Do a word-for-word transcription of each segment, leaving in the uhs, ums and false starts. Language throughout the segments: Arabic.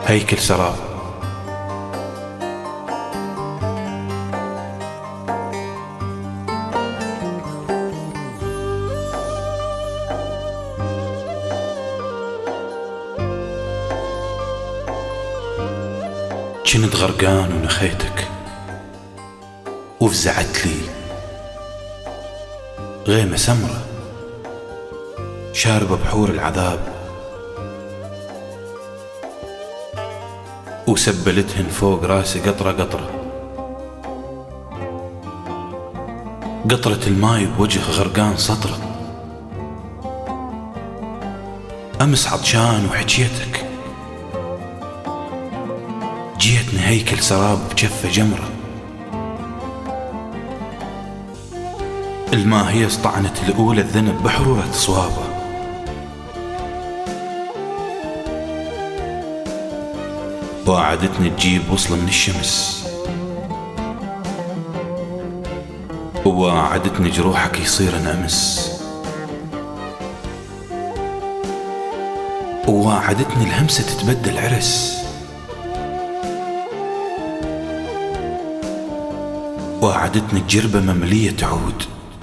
هيكل سراب. كنت غرقان ونخيتك وفزعت لي غيمة سمرة شاربة بحور العذاب، وسبلتهن فوق راسي قطرة قطرة، قطرة الماي بوجه غرقان سطرة. أمس عطشان وحجيتك، جيتني هيكل سراب بجفة جمرة. الماهية اسطعنت الأولى الذنب بحرورة صوابه، وعدتني تجيب وصل من الشمس، ووعدتني جروحك يصير أمس، ووعدتني الهمسة تتبدل عرس، وعدتني الجربة مملية تعود،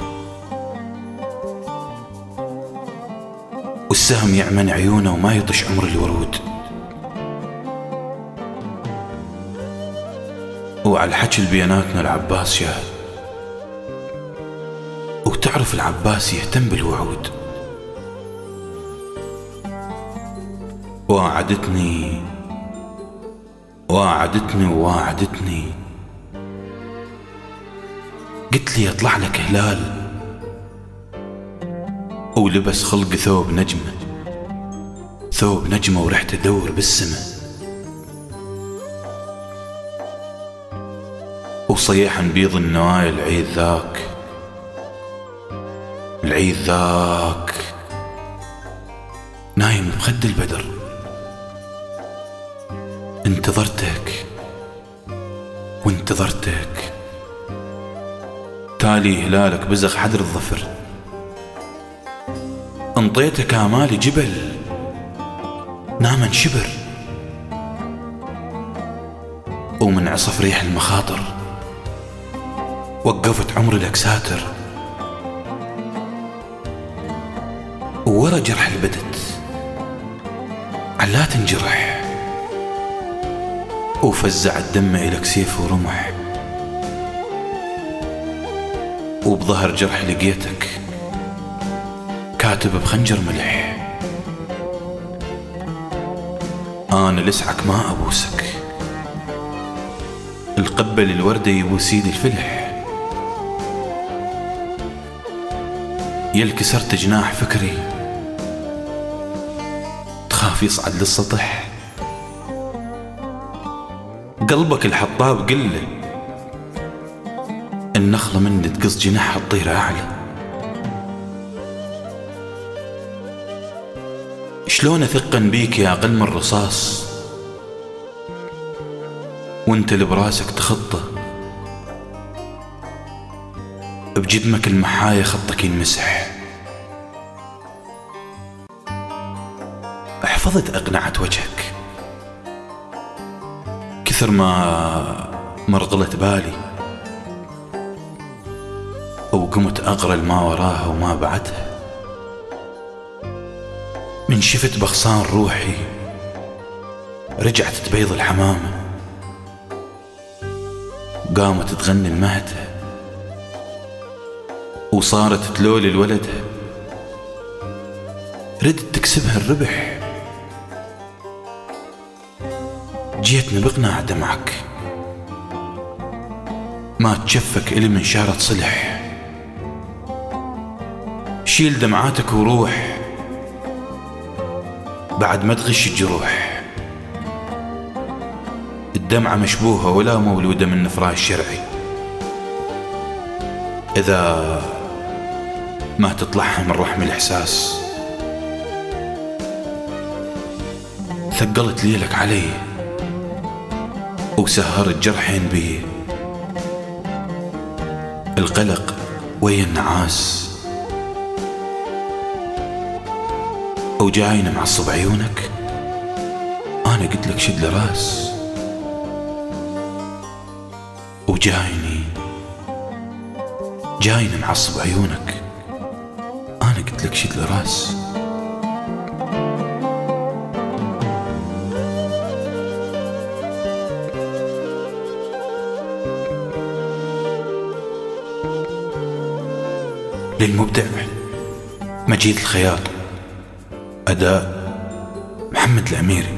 والسهم يعمن عيونه وما يطش عمر الورود. وعلى الحكي البياناتنا العباس شاهد، وتعرف العباس يهتم بالوعود. وعدتني وعدتني ووعدتني، قلت لي يطلع لك هلال ولبس خلق ثوب نجمة، ثوب نجمة وريحته دور بالسماء، وصيحا بيض النوايا العيد ذاك، العيد ذاك نايم بخد البدر. انتظرتك وانتظرتك، تالي هلالك بزغ حدر الظفر، انطيتك آمالي جبل نام انشبر، ومن عصف ريح المخاطر وقفت عمري لك ساتر، وورا جرح البدت علا تنجرح، وفزع الدم إلك سيف ورمح، وبظهر جرح لقيتك كاتب بخنجر ملح. أنا لسعك ما أبوسك، القبل الوردة يبوس يدي الفلح، يل كسرت جناح فكري تخاف يصعد للسطح، قلبك الحطاب قله النخلة مني تقص جناحها تطير أعلى. شلون أثقن بيك يا قلم الرصاص وانت اللي براسك تخطه، بجدمك المحايا خطك ينمسح، حفظت أقنعة وجهك كثر ما مرغلت بالي، وقمت أقرأ الما وراها وما بعدها. من شفت بغصان روحي رجعت تبيض الحمامة، قامت تغني المهدة وصارت تلولي الولدها، ردت تكسبها الربح، جيتني بقناع دمعك ما تشفك إلي من شارة صلح، شيل دمعاتك وروح بعد ما تغش الجروح. الدمعة مشبوهة ولا مولودة من نفراء الشرعي، إذا ما تطلعها من رحم الإحساس. ثقلت ليلك علي وسهرت جرحين بيه، القلق ويا النعاس، وجاين معصب عيونك أنا قلت لك شد لراس وجايني جايني معصب عيونك. أنا قلت لك شد لراس. للمبدع مجيد الخياط، أداء محمد العميري.